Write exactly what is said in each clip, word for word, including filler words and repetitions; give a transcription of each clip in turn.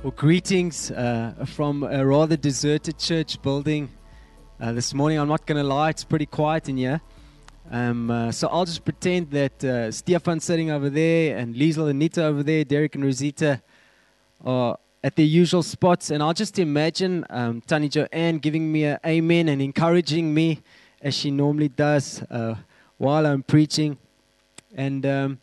Well, greetings uh, from a rather deserted church building. Uh, this morning, I'm not going to lie, it's pretty quiet in here. Um, uh, so I'll just pretend that uh, Stefan's sitting over there, and Liesl and Nita over there, Derek and Rosita are at their usual spots. And I'll just imagine um, Tani Joanne giving me an amen and encouraging me, as she normally does, uh, while I'm preaching. And Um,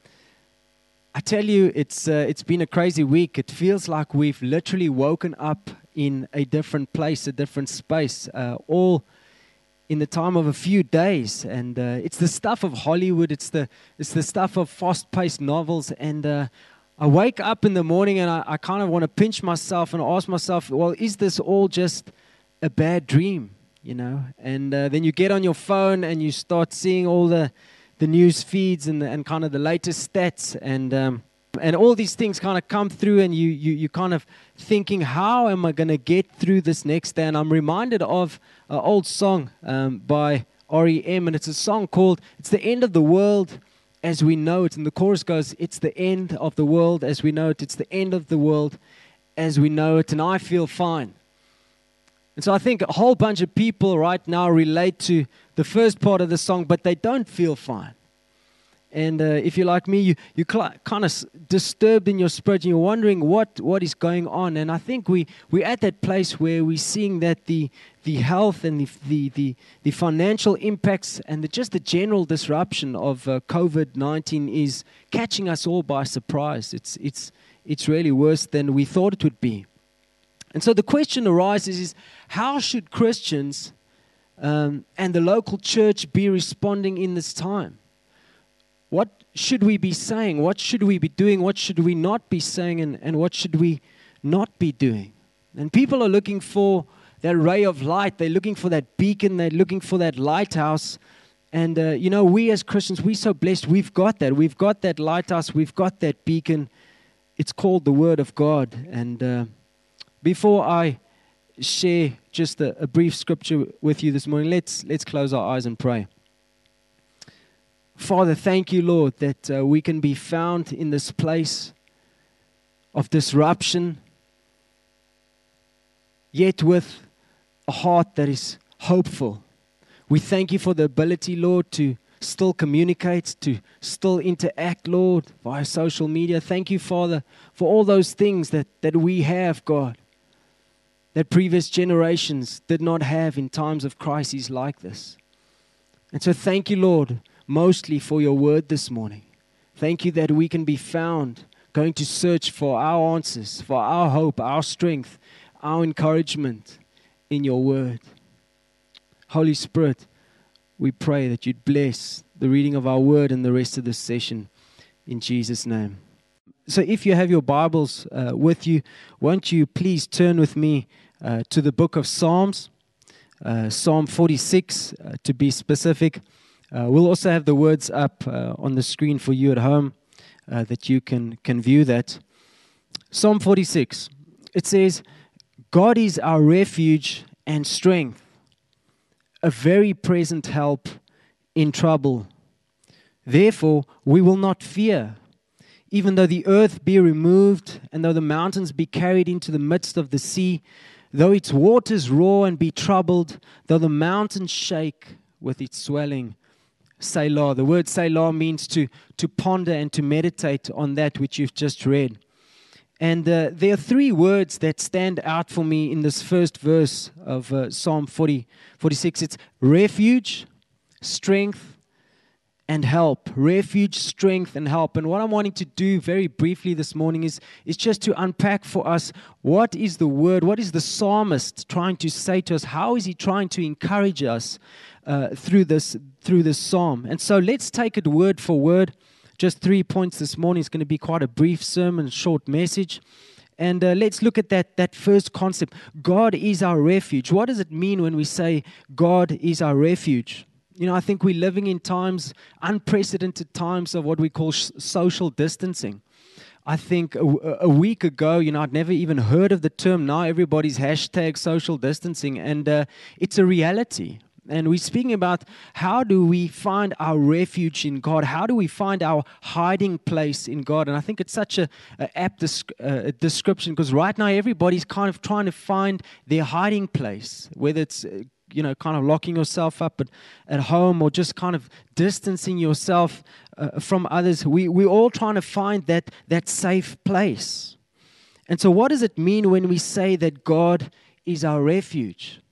I tell you, it's uh, it's been a crazy week. It feels like we've literally woken up in a different place, a different space, uh, all in the time of a few days. And uh, it's the stuff of Hollywood. It's the it's the stuff of fast-paced novels. And uh, I wake up in the morning and I, I kind of want to pinch myself and ask myself, well, is this all just a bad dream? You know? And uh, then you get on your phone and you start seeing all the the news feeds and, the, and kind of the latest stats, and um, and all these things kind of come through, and you you you kind of thinking, how am I going to get through this next day? And I'm reminded of an old song um, by R E M, and it's a song called "It's the End of the World as We Know It," and the chorus goes, "It's the end of the world as we know it. It's the end of the world as we know it, and I feel fine." And so I think a whole bunch of people right now relate to the first part of the song, but they don't feel fine. And uh, if you're like me, you, you're cl- kind of s- disturbed in your spirit, and you're wondering what, what is going on. And I think we, we're at that place where we're seeing that the, the health and the, the, the, the financial impacts and the, just the general disruption of uh, COVID nineteen is catching us all by surprise. It's, it's, it's really worse than we thought it would be. And so the question arises is, how should Christians um, and the local church be responding in this time? What should we be saying? What should we be doing? What should we not be saying? And, and what should we not be doing? And people are looking for that ray of light. They're looking for that beacon. They're looking for that lighthouse. And, uh, you know, we as Christians, we're so blessed. We've got that. We've got that lighthouse. We've got that beacon. It's called the Word of God. And uh, before I share just a, a brief scripture with you this morning, let's let's close our eyes and pray. Father, thank you, Lord, that uh, we can be found in this place of disruption, yet with a heart that is hopeful. We thank you for the ability, Lord, to still communicate, to still interact, Lord, via social media. Thank you, Father, for all those things that, that we have, God, that previous generations did not have in times of crises like this. And so thank you, Lord, mostly for your word this morning. Thank you that we can be found going to search for our answers, for our hope, our strength, our encouragement in your word. Holy Spirit, we pray that you'd bless the reading of our word and the rest of this session in Jesus' name. So if you have your Bibles uh, with you, won't you please turn with me uh, to the book of Psalms, uh, Psalm forty-six uh, to be specific. Uh, we'll also have the words up uh, on the screen for you at home uh, that you can, can view that. Psalm forty-six, it says, "God is our refuge and strength, a very present help in trouble. Therefore we will not fear. Even though the earth be removed, and though the mountains be carried into the midst of the sea, though its waters roar and be troubled, though the mountains shake with its swelling." Selah. The word Selah means to, to ponder and to meditate on that which you've just read. And uh, there are three words that stand out for me in this first verse of uh, Psalm forty, forty-six. It's refuge, strength, and help. Refuge, strength, and help. And what I'm wanting to do very briefly this morning is, is just to unpack for us, what is the word, what is the psalmist trying to say to us? How is he trying to encourage us uh, through this through this psalm? And so let's take it word for word. Just three points this morning. It's going to be quite a brief sermon, short message. And uh, let's look at that, that first concept. God is our refuge. What does it mean when we say God is our refuge? You know, I think we're living in times, unprecedented times of what we call sh- social distancing. I think a, a week ago, you know, I'd never even heard of the term. Now everybody's hashtag social distancing, and uh, it's a reality. And we're speaking about how do we find our refuge in God? How do we find our hiding place in God? And I think it's such a, a apt desc- uh, description, because right now everybody's kind of trying to find their hiding place, whether it's uh, you know, kind of locking yourself up at, at home, or just kind of distancing yourself uh, from others. We, we're all trying to find that, that safe place. And so what does it mean when we say that God is our refuge?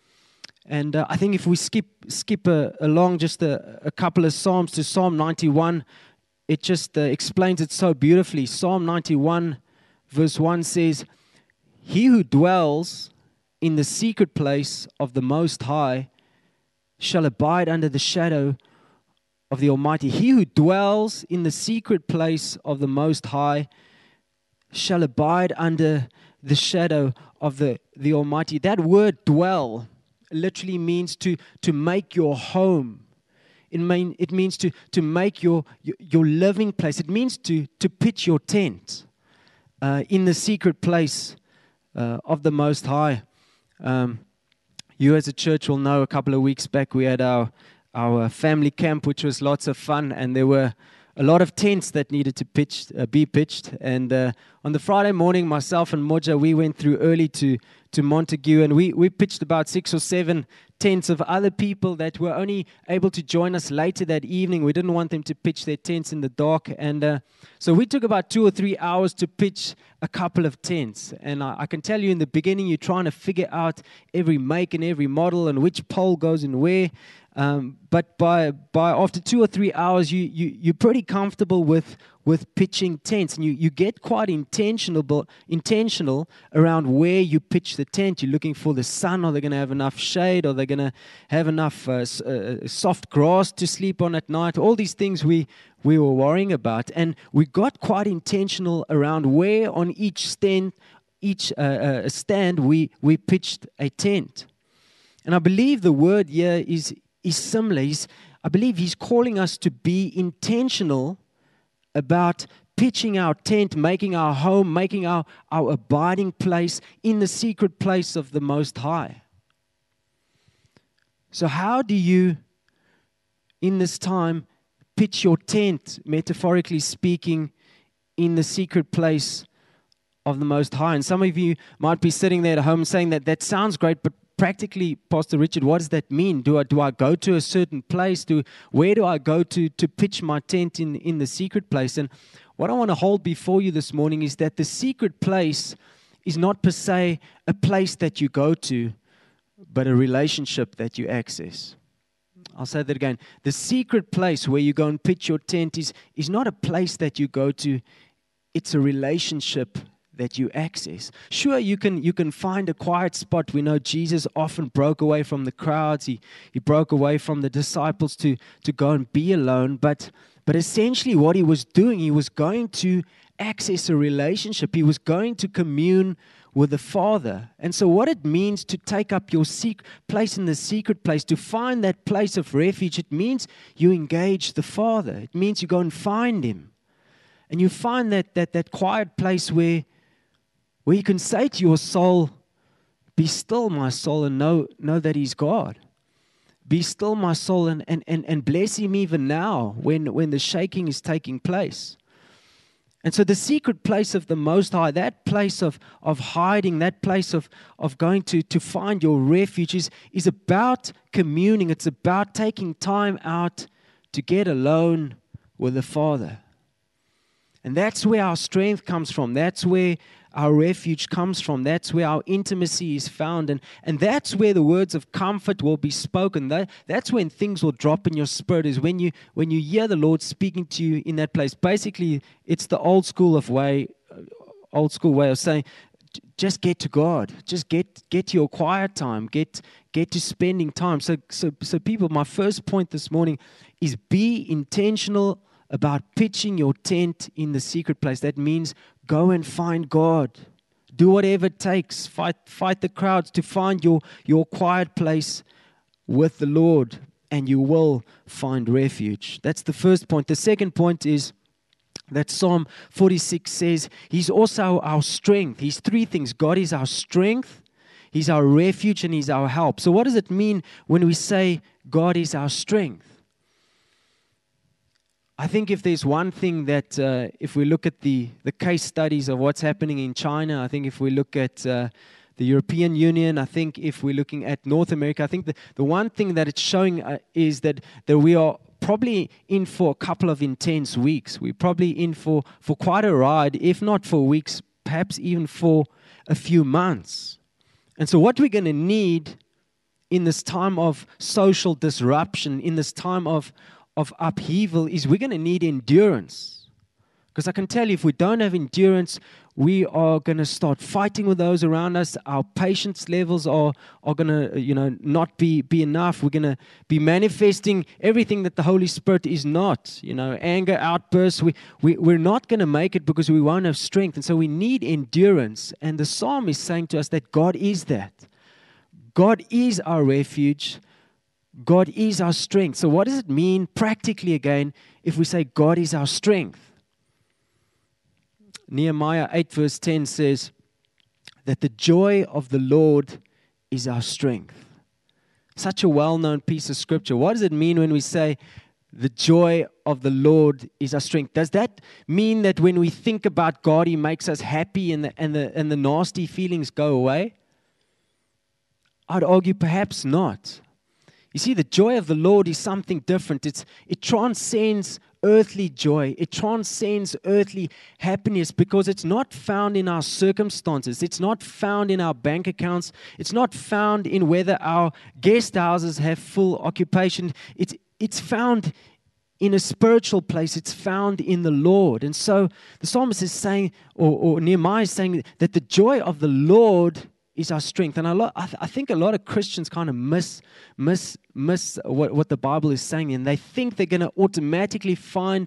And uh, I think if we skip skip uh, along just a, a couple of Psalms to Psalm ninety-one, it just uh, explains it so beautifully. Psalm ninety-one verse one says, "He who dwells in the secret place of the Most High shall abide under the shadow of the Almighty." He who dwells in the secret place of the Most High shall abide under the shadow of the, the Almighty. That word dwell literally means to, to make your home. It, mean, it means to, to make your, your, your living place. It means to, to pitch your tent uh, in the secret place uh, of the Most High. Um, you as a church will know a couple of weeks back we had our our family camp, which was lots of fun, and there were a lot of tents that needed to pitch, uh, be pitched. And uh, on the Friday morning, myself and Moja, we went through early to, to Montague, and we, we pitched about six or seven tents of other people that were only able to join us later that evening. We didn't want them to pitch their tents in the dark. And uh, so we took about two or three hours to pitch a couple of tents. And I, I can tell you in the beginning, you're trying to figure out every make and every model and which pole goes in where. Um, but by by after two or three hours, you, you, you're pretty comfortable with, with pitching tents. And you, you get quite intentional, intentional around where you pitch the tent. You're looking for the sun. Are they going to have enough shade? Are they going to have enough uh, uh, soft grass to sleep on at night? All these things we, we were worrying about. And we got quite intentional around where on each stand, each uh, uh, stand we, we pitched a tent. And I believe the word here is is similar. He's, I believe he's calling us to be intentional about pitching our tent, making our home, making our, our abiding place in the secret place of the Most High. So how do you, in this time, pitch your tent, metaphorically speaking, in the secret place of the Most High? And some of you might be sitting there at home saying that that sounds great, but practically, Pastor Richard, what does that mean? Do I do I go to a certain place? Do where do I go to to pitch my tent in, in the secret place? And what I want to hold before you this morning is that the secret place is not per se a place that you go to, but a relationship that you access. I'll say that again. The secret place where you go and pitch your tent is, is not a place that you go to, it's a relationship that you access. Sure, you can you can find a quiet spot. We know Jesus often broke away from the crowds. He he broke away from the disciples to, to go and be alone. But but essentially what he was doing, he was going to access a relationship. He was going to commune with the Father. And so what it means to take up your sec- place in the secret place, to find that place of refuge, it means you engage the Father. It means you go and find Him. And you find that that, that quiet place where Where you can say to your soul, be still, my soul, and know, know that He's God. Be still, my soul, and, and, and, and bless Him even now when, when the shaking is taking place. And so the secret place of the Most High, that place of, of hiding, that place of, of going to, to find your refuge is, is about communing. It's about taking time out to get alone with the Father. And that's where our strength comes from. That's where our refuge comes from. That's where our intimacy is found. And, and that's where the words of comfort will be spoken. That, that's when things will drop in your spirit, is when you when you hear the Lord speaking to you in that place. Basically, it's the old school of way, old school way of saying, just get to God. Just get get to your quiet time. Get get to spending time. So so so people, my first point this morning is be intentional about pitching your tent in the secret place. That means go and find God. Do whatever it takes. Fight fight the crowds to find your, your quiet place with the Lord, and you will find refuge. That's the first point. The second point is that Psalm forty-six says He's also our strength. He's three things. God is our strength, He's our refuge and He's our help. So what does it mean when we say God is our strength? I think if there's one thing that, uh, if we look at the, the case studies of what's happening in China, I think if we look at uh, the European Union, I think if we're looking at North America, I think the, the one thing that it's showing uh, is that, that we are probably in for a couple of intense weeks. We're probably in for, for quite a ride, if not for weeks, perhaps even for a few months. And so what we're going to need in this time of social disruption, in this time of, of upheaval, is we're going to need endurance. Because I can tell you, if we don't have endurance, we are going to start fighting with those around us. Our patience levels are, are going to, you know, not be, be enough. We're going to be manifesting everything that the Holy Spirit is not. You know, anger, outbursts. We, we, we're not going to make it because we won't have strength. And so we need endurance. And the psalm is saying to us that God is that. God is our refuge. God is our strength. So what does it mean practically again if we say God is our strength? Nehemiah eight verse ten says that the joy of the Lord is our strength. Such a well-known piece of scripture. What does it mean when we say the joy of the Lord is our strength? Does that mean that when we think about God, He makes us happy and the, and the, and the nasty feelings go away? I'd argue perhaps not. You see, the joy of the Lord is something different. It's, it transcends earthly joy. It transcends earthly happiness because it's not found in our circumstances. It's not found in our bank accounts. It's not found in whether our guest houses have full occupation. It's, it's found in a spiritual place. It's found in the Lord. And so the psalmist is saying, or, or Nehemiah is saying that the joy of the Lord is our strength. And a lot, I, th- I think a lot of Christians kind of miss miss miss what, what the Bible is saying, and they think they're going to automatically find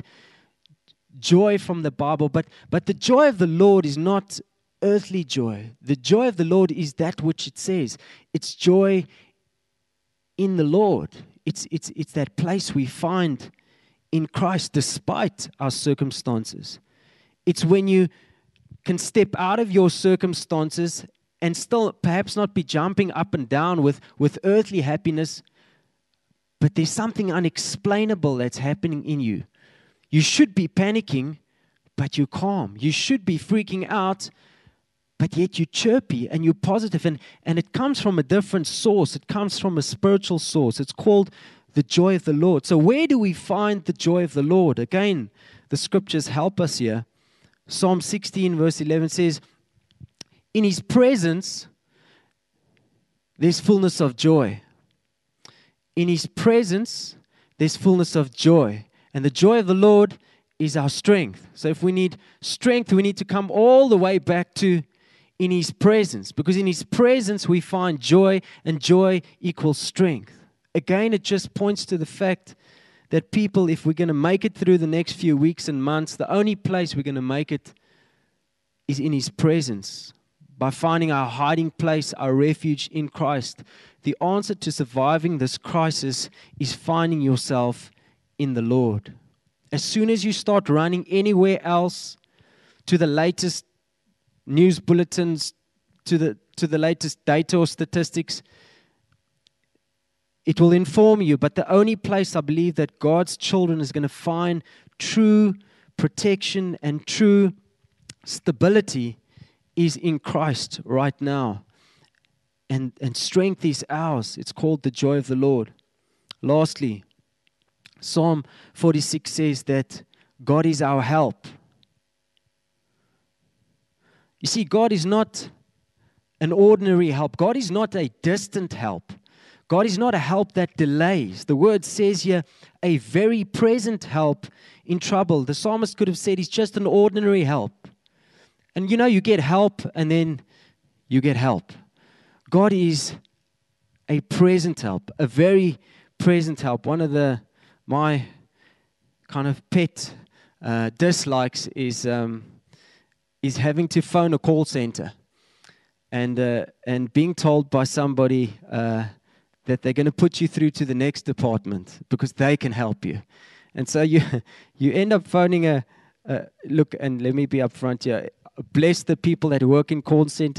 joy from the Bible. But but the joy of the Lord is not earthly joy. The joy of the Lord is that which it says. It's joy in the Lord. It's it's it's that place we find in Christ despite our circumstances. It's when you can step out of your circumstances and still perhaps not be jumping up and down with, with earthly happiness, but there's something unexplainable that's happening in you. You should be panicking, but you're calm. You should be freaking out, but yet you're chirpy and you're positive. And, and it comes from a different source. It comes from a spiritual source. It's called the joy of the Lord. So where do we find the joy of the Lord? Again, the scriptures help us here. Psalm sixteen verse eleven says, in His presence, there's fullness of joy. In His presence, there's fullness of joy. And the joy of the Lord is our strength. So if we need strength, we need to come all the way back to in His presence. Because in His presence, we find joy, and joy equals strength. Again, it just points to the fact that people, if we're going to make it through the next few weeks and months, the only place we're going to make it is in His presence. By finding our hiding place, our refuge in Christ. The answer to surviving this crisis is finding yourself in the Lord. As soon as you start running anywhere else, to the latest news bulletins, to the, to the latest data or statistics, it will inform you. But the only place I believe that God's children is going to find true protection and true stability is in Christ right now. And, and strength is ours. It's called the joy of the Lord. Lastly, Psalm forty-six says that God is our help. You see, God is not an ordinary help. God is not a distant help. God is not a help that delays. The word says here, a very present help in trouble. The psalmist could have said he's just an ordinary help. And you know, you get help and then you get help. God is a present help, a very present help. One of the my kind of pet uh, dislikes is um, is having to phone a call center and uh, and being told by somebody uh, that they're going to put you through to the next department because they can help you. And so you you end up phoning a, a look. And let me be upfront here. Bless the people that work in call centers.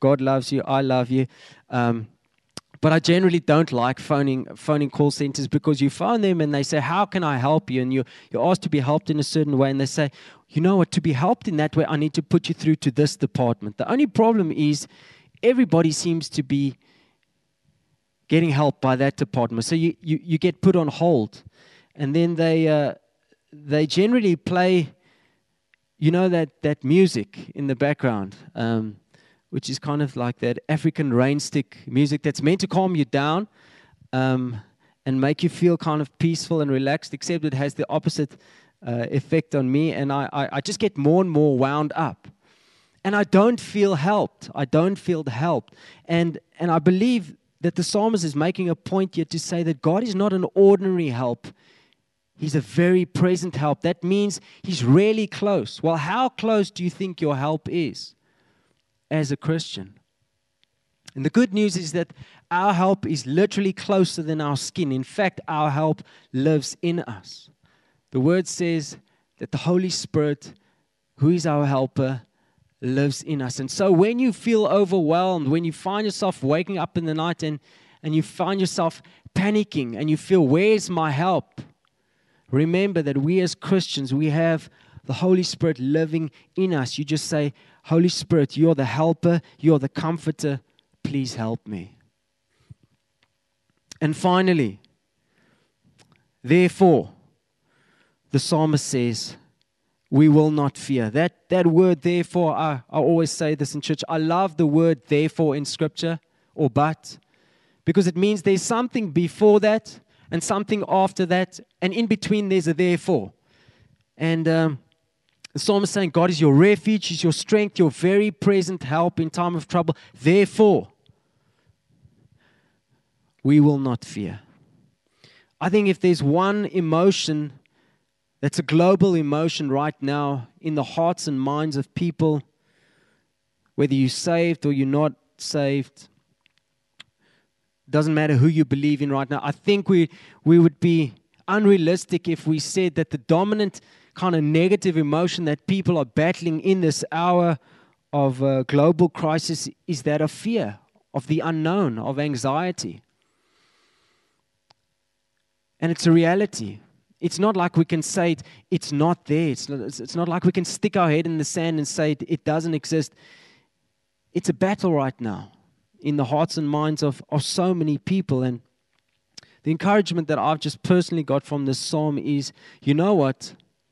God loves you. I love you. Um, but I generally don't like phoning phoning call centers, because you phone them and they say, how can I help you? And you, you're asked to be helped in a certain way. And they say, you know what, to be helped in that way, I need to put you through to this department. The only problem is everybody seems to be getting help by that department. So you, you, you get put on hold. And then they uh, they generally play, you know, that, that music in the background, um, which is kind of like that African rain stick music that's meant to calm you down um, and make you feel kind of peaceful and relaxed, except it has the opposite uh, effect on me. And I, I, I just get more and more wound up. And I don't feel helped. I don't feel helped. And, and I believe that the psalmist is making a point here to say that God is not an ordinary help. He's a very present help. That means He's really close. Well, how close do you think your help is as a Christian? And the good news is that our help is literally closer than our skin. In fact, our help lives in us. The Word says that the Holy Spirit, who is our helper, lives in us. And so when you feel overwhelmed, when you find yourself waking up in the night and, and you find yourself panicking and you feel, where's my help? Remember that we as Christians, we have the Holy Spirit living in us. You just say, Holy Spirit, you're the helper, you're the comforter, please help me. And finally, therefore, the psalmist says, we will not fear. That, that word, therefore, I, I always say this in church. I love the word therefore in Scripture, or but, because it means there's something before that and something after that, and in between there's a therefore. And um, the psalmist is saying, God is your refuge, He's your strength, your very present help in time of trouble. Therefore, we will not fear. I think if there's one emotion that's a global emotion right now in the hearts and minds of people, whether you're saved or you're not saved, doesn't matter who you believe in right now. I think we we would be unrealistic if we said that the dominant kind of negative emotion that people are battling in this hour of uh, global crisis is that of fear, of the unknown, of anxiety. And it's a reality. It's not like we can say it, it's not there. It's not, it's not like we can stick our head in the sand and say it, it doesn't exist. It's a battle right now in the hearts and minds of, of so many people. And the encouragement that I've just personally got from this psalm is, you know what?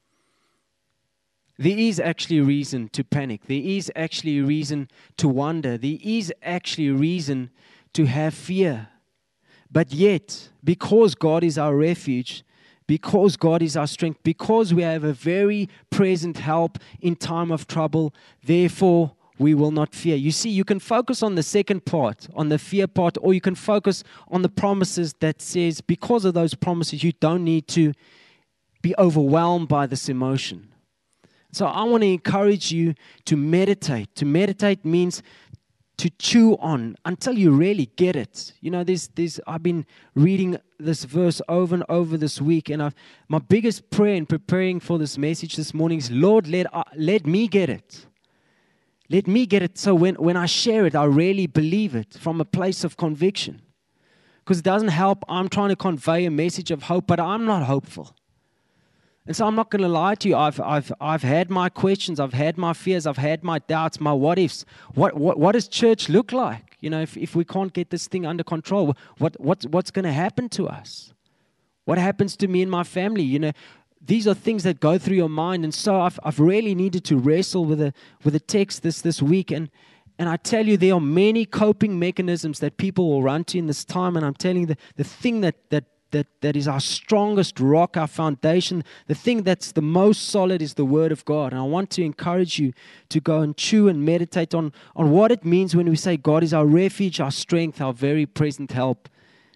There is actually reason to panic. There is actually reason to wonder. There is actually reason to have fear. But yet, because God is our refuge, because God is our strength, because we have a very present help in time of trouble, therefore we will not fear. You see, you can focus on the second part, on the fear part, or you can focus on the promises that says, because of those promises, you don't need to be overwhelmed by this emotion. So I want to encourage you to meditate. To meditate means to chew on until you really get it. You know, there's, there's, I've been reading this verse over and over this week, and I've, my biggest prayer in preparing for this message this morning is, Lord, let, uh, let me get it. Let me get it so when, when I share it, I really believe it from a place of conviction. Because it doesn't help. I'm trying to convey a message of hope, but I'm not hopeful. And so I'm not going to lie to you. I've, I've, I've had my questions. I've had my fears. I've had my doubts, my what ifs. What, what, what does church look like? You know, if, if we can't get this thing under control, what, what, what's going to happen to us? What happens to me and my family? You know, these are things that go through your mind. And so I've, I've really needed to wrestle with a, with a text this, this week. And, and I tell you, there are many coping mechanisms that people will run to in this time. And I'm telling you, the, the thing that, that That, that is our strongest rock, our foundation. The thing that's the most solid is the Word of God. And I want to encourage you to go and chew and meditate on, on what it means when we say God is our refuge, our strength, our very present help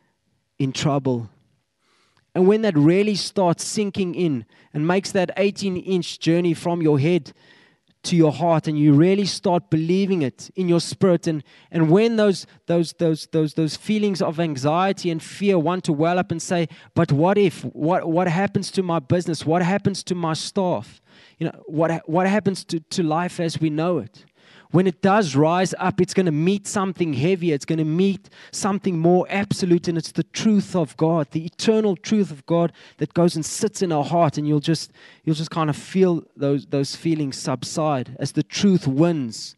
in trouble. And when that really starts sinking in and makes that eighteen-inch journey from your head to your heart, and you really start believing it in your spirit, and, and when those those those those those feelings of anxiety and fear want to well up and say, but what if, what what happens to my business, what happens to my staff, you know, what what happens to, to life as we know it? when it does rise up, it's going to meet something heavier. It's going to meet something more absolute, and it's the truth of God, the eternal truth of God that goes and sits in our heart, and you'll just you'll just kind of feel those those feelings subside as the truth wins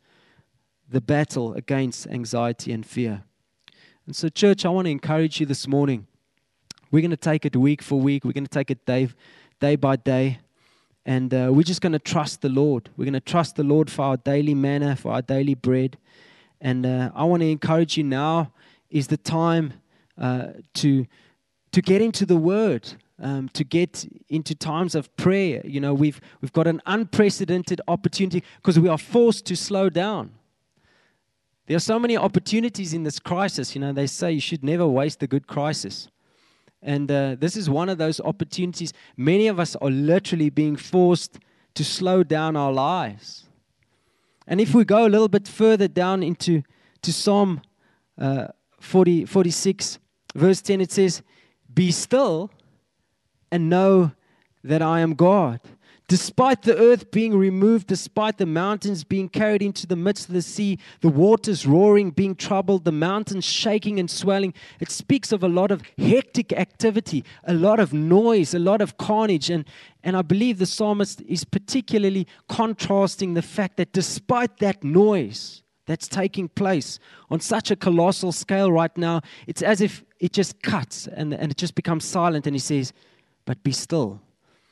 the battle against anxiety and fear. And so, church, I want to encourage you this morning. We're going to take it week for week. We're going to take it day, day by day. And uh, we're just going to trust the Lord. We're going to trust the Lord for our daily manna, for our daily bread. And uh, I want to encourage you, now is the time uh, to to get into the Word, um, to get into times of prayer. You know, we've we've got an unprecedented opportunity because we are forced to slow down. There are so many opportunities in this crisis. You know, they say you should never waste a good crisis. And uh, this is one of those opportunities. Many of us are literally being forced to slow down our lives. And if we go a little bit further down into to Psalm uh, forty, forty-six, verse ten, it says, "Be still and know that I am God. Despite the earth being removed, despite the mountains being carried into the midst of the sea, the waters roaring, being troubled, the mountains shaking and swelling," it speaks of a lot of hectic activity, a lot of noise, a lot of carnage. And, and I believe the psalmist is particularly contrasting the fact that despite that noise that's taking place on such a colossal scale right now, it's as if it just cuts and, and it just becomes silent. And he says, "But be still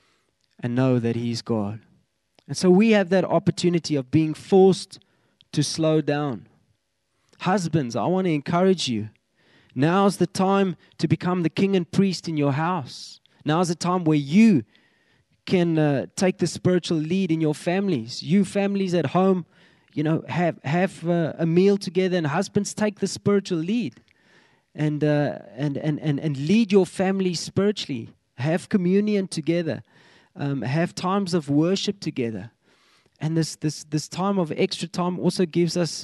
and know that He's God." And so we have that opportunity of being forced to slow down. Husbands, I want to encourage you. Now's the time to become the king and priest in your house. Now's the time where you can uh, take the spiritual lead in your families. You families at home, you know, have have uh, a meal together, and husbands, take the spiritual lead and uh, and and and and lead your family spiritually. Have communion together. Um, have times of worship together. And this, this, this time of extra time also gives us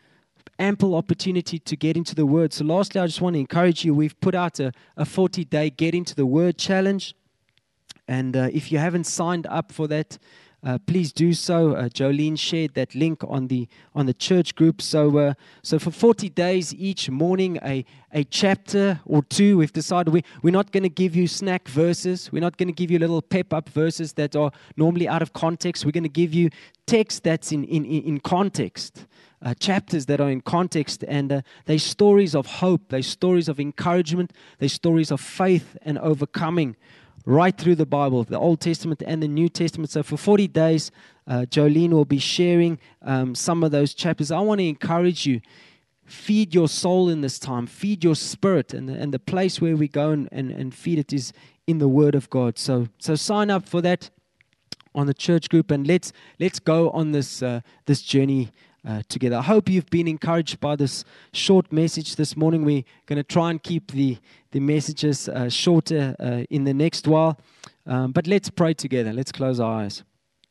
ample opportunity to get into the Word. So lastly, I just want to encourage you. We've put out a, a forty-day Get Into the Word challenge. And uh, if you haven't signed up for that, uh, please do so. Uh, Jolene shared that link on the on the church group. So uh, so for forty days, each morning, a, a chapter or two, we've decided we, we're not going to give you snack verses. We're not going to give you little pep-up verses that are normally out of context. We're going to give you text that's in, in, in context, uh, chapters that are in context. And uh, they're stories of hope. They're stories of encouragement. They're stories of faith and overcoming right through the Bible, the Old Testament and the New Testament. So for forty days, uh, Jolene will be sharing um, some of those chapters. I want to encourage you, feed your soul in this time, feed your spirit, and the, and the place where we go and, and, and feed it is in the Word of God. So so sign up for that on the church group, and let's let's go on this uh, this journey Uh, together. I hope you've been encouraged by this short message this morning. We're going to try and keep the, the messages uh, shorter uh, in the next while. Um, but let's pray together. Let's close our eyes.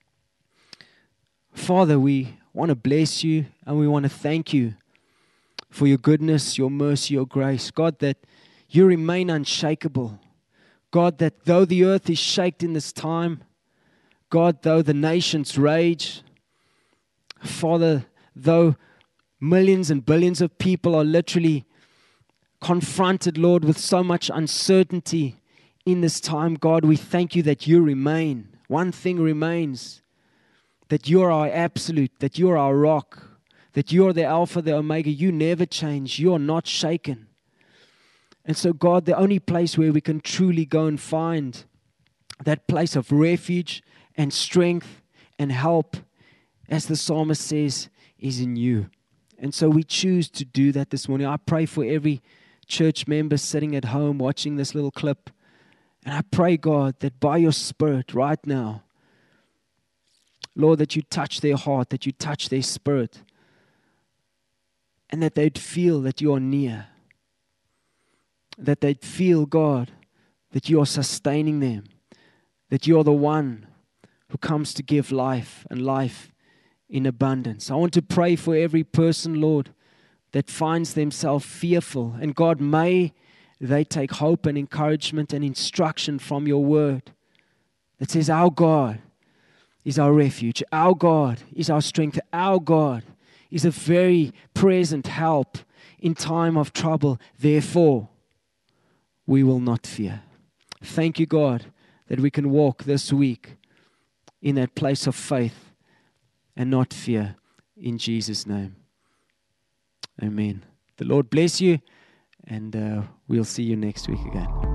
Father, we want to bless you and we want to thank you for your goodness, your mercy, your grace. God, that you remain unshakable. God, that though the earth is shaken in this time, God, though the nations rage, Father, though millions and billions of people are literally confronted, Lord, with so much uncertainty in this time, God, we thank you that you remain. One thing remains, that you are our absolute, that you are our rock, that you are the Alpha, the Omega. You never change. You are not shaken. And so, God, the only place where we can truly go and find that place of refuge and strength and help, as the psalmist says, is in you. And so we choose to do that this morning. I pray for every church member sitting at home watching this little clip. And I pray, God, that by your Spirit right now, Lord, that you touch their heart, that you touch their spirit, and that they'd feel that you are near. That they'd feel, God, that you are sustaining them, that you are the one who comes to give life and life in abundance. I want to pray for every person, Lord, that finds themselves fearful. And God, may they take hope and encouragement and instruction from your word that says our God is our refuge. Our God is our strength. Our God is a very present help in time of trouble. Therefore, we will not fear. Thank you, God, that we can walk this week in that place of faith and not fear. In Jesus' name. Amen. The Lord bless you, and uh, we'll see you next week again.